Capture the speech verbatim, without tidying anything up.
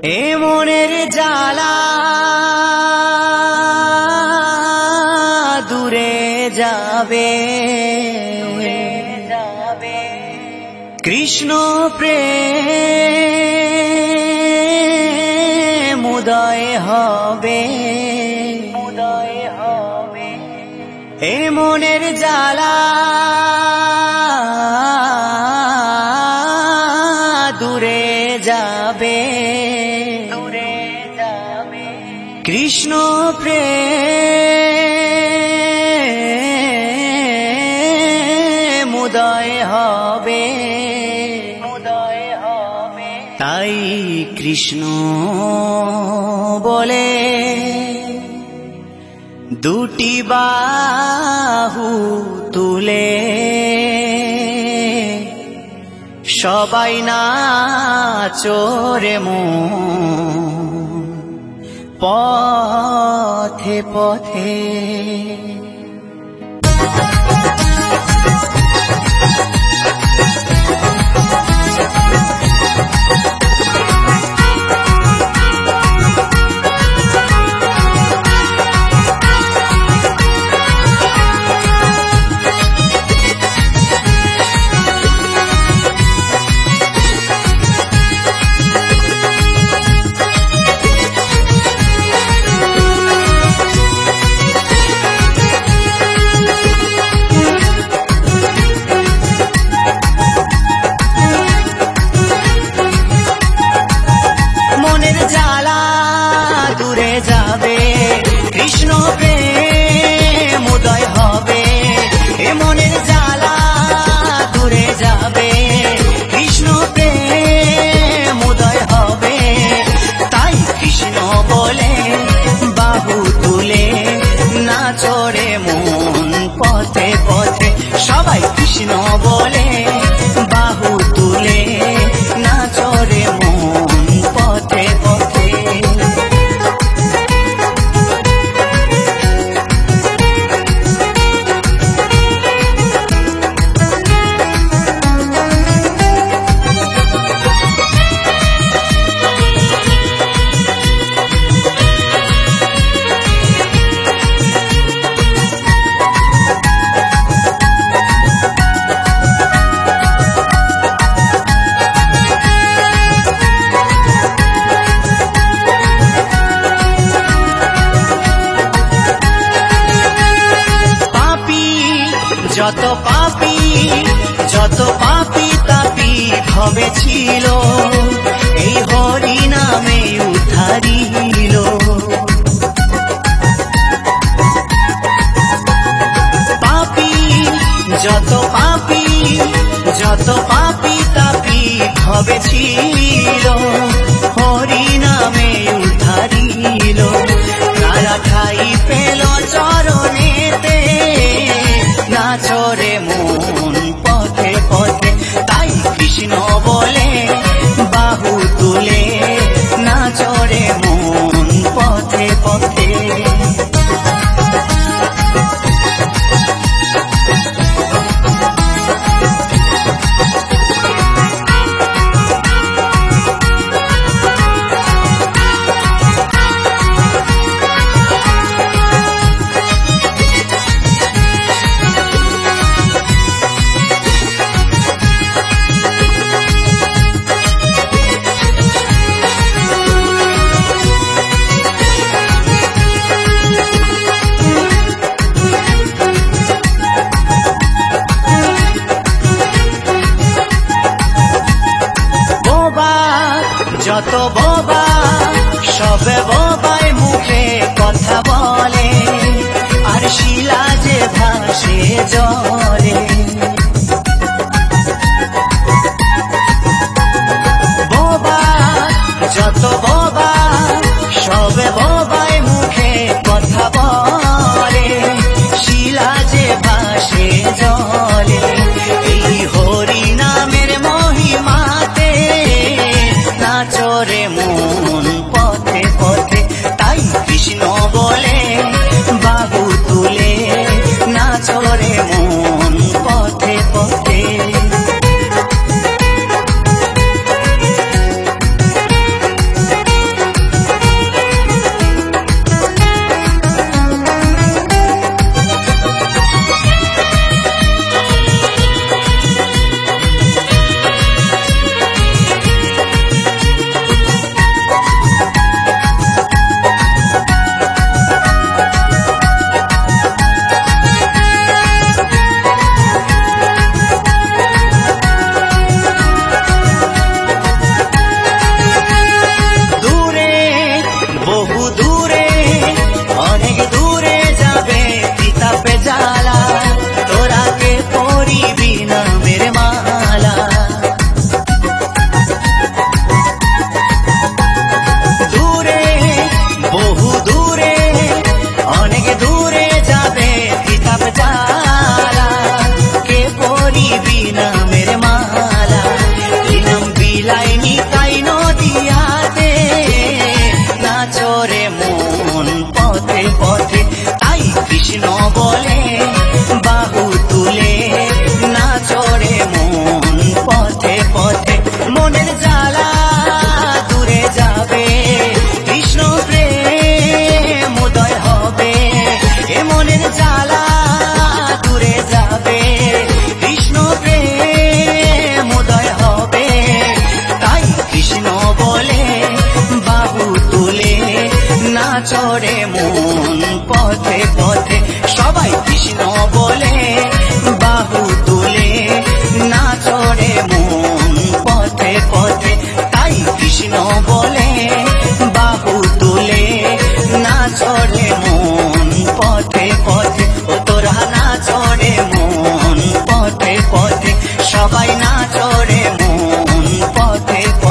এ মনের জ্বালা দূরে যাবে কৃষ্ণ প্রেম উদয় হবে এ মনের জ্বালা দূরে যাবে কৃষ্ণ প্রেম উদয় হবে তাই কৃষ্ণ বলে দুটি বাহু তুলে সবাই নাচো রে মন পথে পথে কৃষ্ণ প্রেম উদয় হবে এ মনের জ্বালা দূরে যাবে কৃষ্ণ প্রেম উদয় হবে তাই কৃষ্ণ বলে বাহু তুলে নাচো রে মন পথে পথে সবাই কৃষ্ণ বলে বাহু তুলে নাচো রে মন পথে পথে যত পাপী যত পাপী তাপী ভবে ছিল এই হরি নামে উদ্ধারিল পাপী যত পাপী যত পাপী তাপী ভবে ছিল হরি নামে উদ্ধারিল তারা ঠাই পেল চরণেতে নাচো রে মন পথে পথে তাই কৃষ্ণ বলে বাহু তুলে নাচো রে মন পথে পথে যত বোবা সবে বোবাই মুখে কথা বলে আর শিলা যে ভাসে জলে বোবা যত বোবা সবে বোবাই মুখে কথা বলে শিলা যে ভাসে জলে এই হরি নামের মহিমাতে নাচো রে মন কৃষ্ণ বলে